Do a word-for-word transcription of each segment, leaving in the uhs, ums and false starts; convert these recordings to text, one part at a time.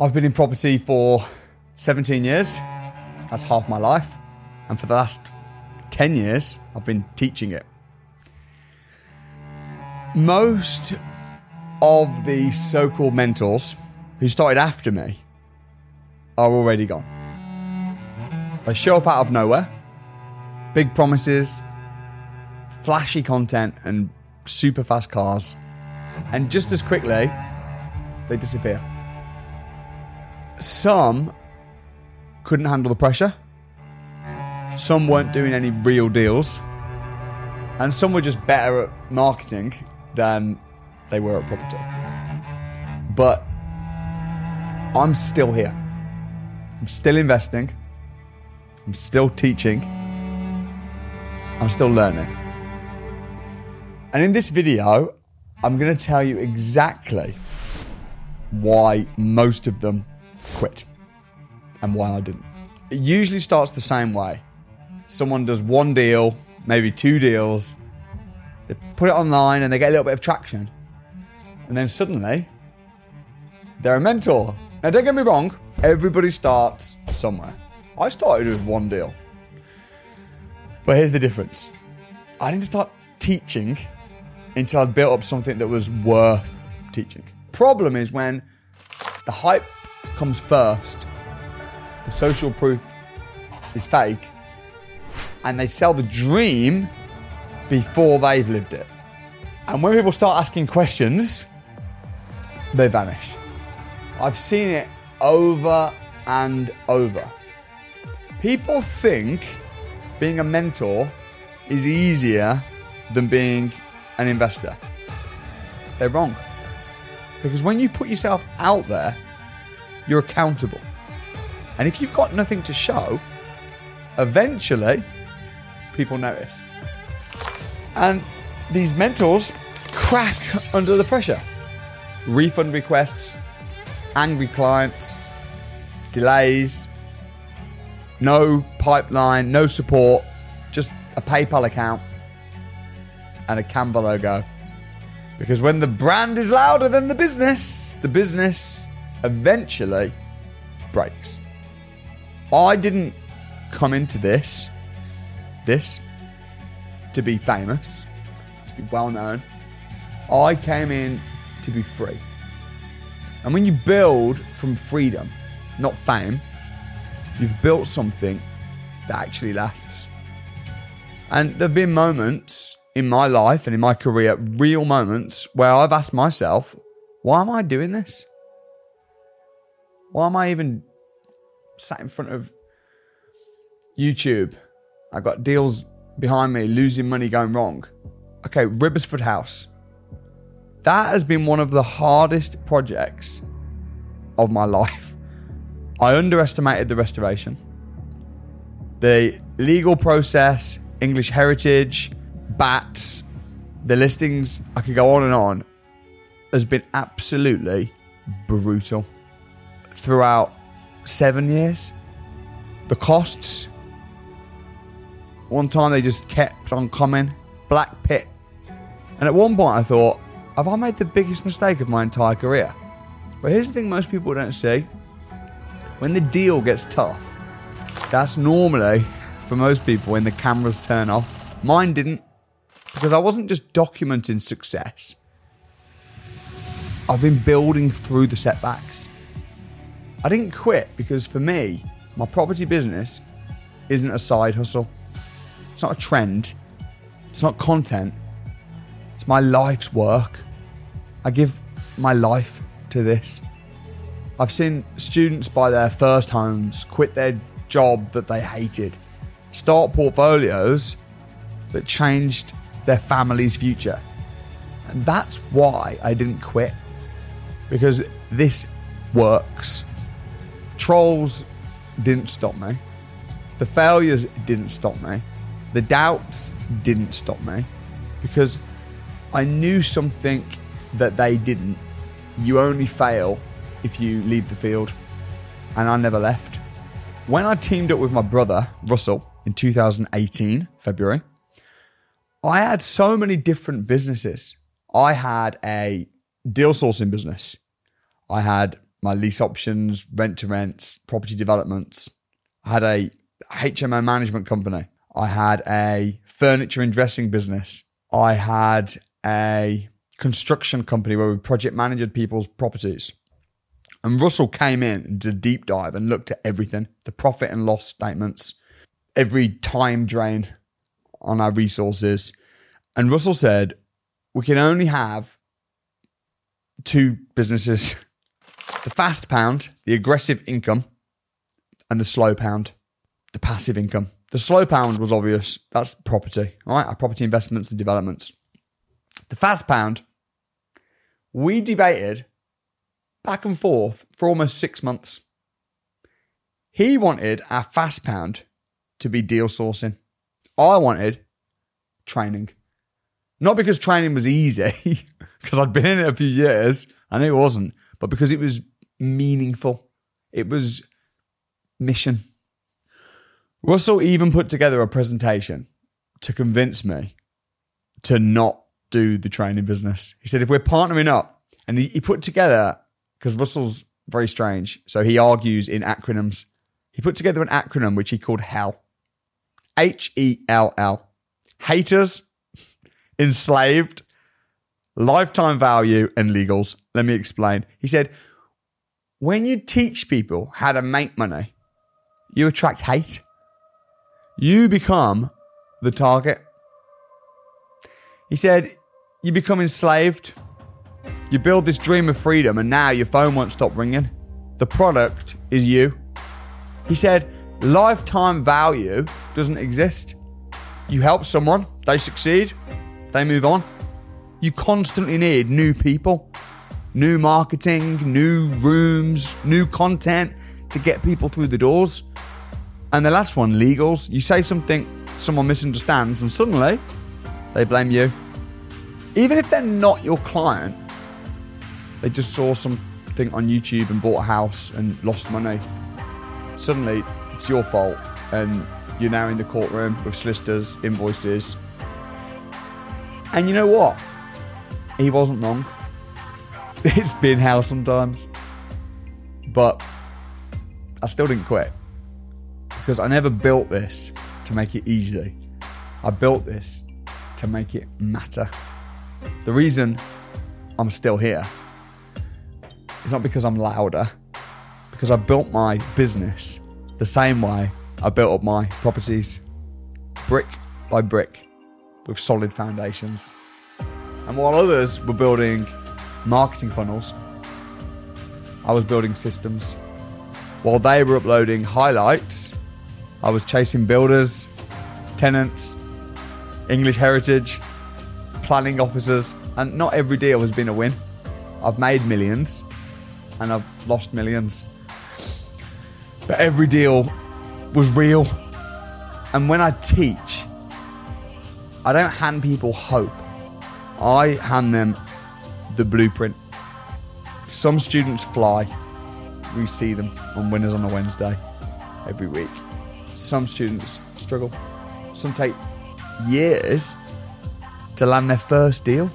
I've been in property for seventeen years. That's half my life. And for the last ten years, I've been teaching it. Most of the so-called mentors who started after me are already gone. They show up out of nowhere. Big promises, flashy content, and super fast cars. And just as quickly, they disappear. Some couldn't handle the pressure. Some weren't doing any real deals. And some were just better at marketing than they were at property. But I'm still here. I'm still investing. I'm still teaching. I'm still learning. And in this video, I'm going to tell you exactly why most of them quit and why I didn't. It usually starts the same way. Someone does one deal, maybe two deals. They put it online and they get a little bit of traction. And then suddenly, they're a mentor. Now, don't get me wrong. Everybody starts somewhere. I started with one deal. But here's the difference. I didn't start teaching until I'd built up something that was worth teaching. Problem is when the hype comes first, the social proof is fake, and they sell the dream before they've lived it. And when people start asking questions, they vanish. I've seen it over and over. People think being a mentor is easier than being an investor. They're wrong. Because when you put yourself out there, you're accountable. And if you've got nothing to show, eventually people notice. And these mentors crack under the pressure. Refund requests, angry clients, delays, no pipeline, no support, just a PayPal account and a Canva logo. Because when the brand is louder than the business, the business eventually breaks. I didn't come into this, this, to be famous, to be well known. I came in to be free. And when you build from freedom, not fame, you've built something that actually lasts. And there have been moments in my life and in my career, real moments where I've asked myself, why am I doing this? Why am I even sat in front of YouTube? I've got deals behind me, losing money, going wrong. Okay, Ribersford House. That has been one of the hardest projects of my life. I underestimated the restoration. The legal process, English heritage, B A Ts, the listings, I could go on and on, has been absolutely brutal. Throughout seven years, the costs, one time they just kept on coming, black pit. And at one point I thought, have I made the biggest mistake of my entire career? But here's the thing most people don't see. When the deal gets tough, that's normally, for most people, when the cameras turn off. Mine didn't, because I wasn't just documenting success. I've been building through the setbacks. I didn't quit because for me, my property business isn't a side hustle. It's not a trend. It's not content. It's my life's work. I give my life to this. I've seen students buy their first homes, quit their job that they hated, start portfolios that changed their family's future. And that's why I didn't quit. Because this works. Trolls didn't stop me. The failures didn't stop me. The doubts didn't stop me. Because I knew something that they didn't. You only fail if you leave the field. And I never left. When I teamed up with my brother, Russell, in two thousand eighteen, February, I had so many different businesses. I had a deal sourcing business. I had my lease options, rent to rents, property developments. I had a H M O management company. I had a furniture and dressing business. I had a construction company where we project managed people's properties. And Russell came in and did a deep dive and looked at everything, the profit and loss statements, every time drain on our resources. And Russell said, we can only have two businesses, the fast pound, the aggressive income, and the slow pound, the passive income. The slow pound was obvious. That's property, right? Our property investments and developments. The fast pound, we debated back and forth for almost six months. He wanted our fast pound to be deal sourcing. I wanted training. Not because training was easy, because I'd been in it a few years. I knew it wasn't, but because it was meaningful. It was mission. Russell even put together a presentation to convince me to not do the training business. He said, if we're partnering up, and he, he put together, because Russell's very strange, so he argues in acronyms. He put together an acronym which he called HELL. H E L L. Haters, enslaved, lifetime value, and legals. Let me explain. He said, when you teach people how to make money, you attract hate. You become the target. He said, you become enslaved. You build this dream of freedom and now your phone won't stop ringing. The product is you. He said, lifetime value doesn't exist. You help someone, they succeed, they move on. You constantly need new people, new marketing, new rooms, new content to get people through the doors. And the last one, legals. You say something someone misunderstands and suddenly they blame you. Even if they're not your client, they just saw something on YouTube and bought a house and lost money. Suddenly it's your fault and you're now in the courtroom with solicitors, invoices. And you know what? He wasn't wrong. It's been hell sometimes. But I still didn't quit. Because I never built this to make it easy. I built this to make it matter. The reason I'm still here is not because I'm louder, because I built my business the same way I built up my properties, brick by brick, with solid foundations. And while others were building marketing funnels, I was building systems. While they were uploading highlights, I was chasing builders, tenants, English heritage, planning officers, and not every deal has been a win. I've made millions and I've lost millions. But every deal was real. And when I teach, I don't hand people hope. I hand them the blueprint. Some students fly. We see them on Winners on a Wednesday every week. Some students struggle. Some take years to land their first deal.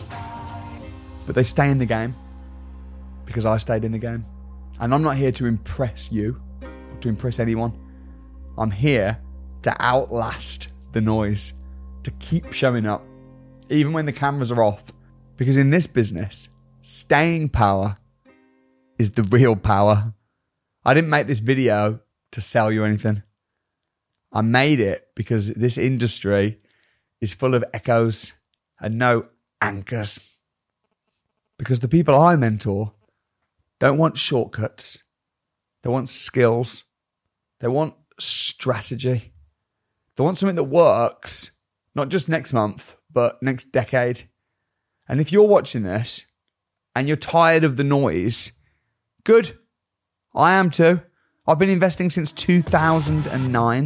But they stay in the game because I stayed in the game. And I'm not here to impress you or to impress anyone. I'm here to outlast the noise, to keep showing up, even when the cameras are off. Because in this business, staying power is the real power. I didn't make this video to sell you anything. I made it because this industry is full of echoes and no anchors. Because the people I mentor don't want shortcuts. They want skills. They want strategy. They want something that works, not just next month, but next decade. And if you're watching this and you're tired of the noise, good. I am too. I've been investing since two thousand nine.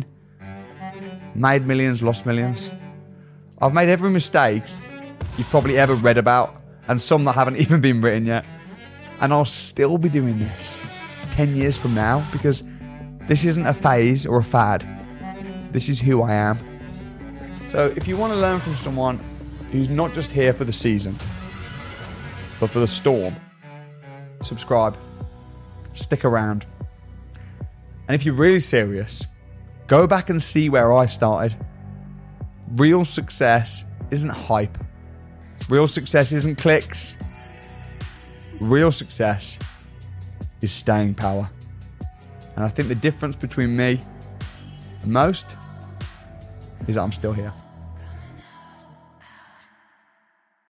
Made millions, lost millions. I've made every mistake you've probably ever read about, and some that haven't even been written yet. And I'll still be doing this ten years from now, because this isn't a phase or a fad. This is who I am. So if you want to learn from someone who's not just here for the season, but for the storm, subscribe. stick around. And if you're really serious, go back and see where I started. Real success isn't hype. Real success isn't clicks. Real success is staying power. And I think the difference between me and most is that I'm still here.